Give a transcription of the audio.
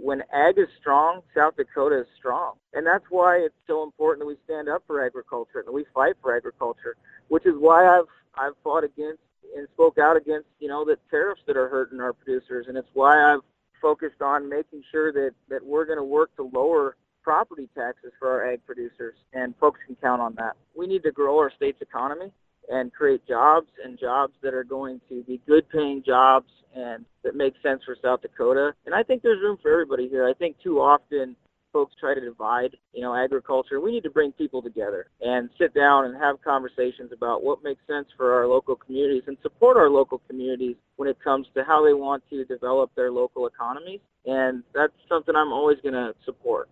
when ag is strong, South Dakota is strong. And that's why it's so important that we stand up for agriculture and we fight for agriculture, which is why I've fought against and spoke out against, the tariffs that are hurting our producers. And it's why I've focused on making sure that we're going to work to lower property taxes for our ag producers, and folks can count on that. We need to grow our state's economy and create jobs, and jobs that are going to be good paying jobs and that make sense for South Dakota. And I think there's room for everybody here. I think too often folks try to divide, agriculture. We need to bring people together and sit down and have conversations about what makes sense for our local communities and support our local communities when it comes to how they want to develop their local economies. And that's something I'm always going to support.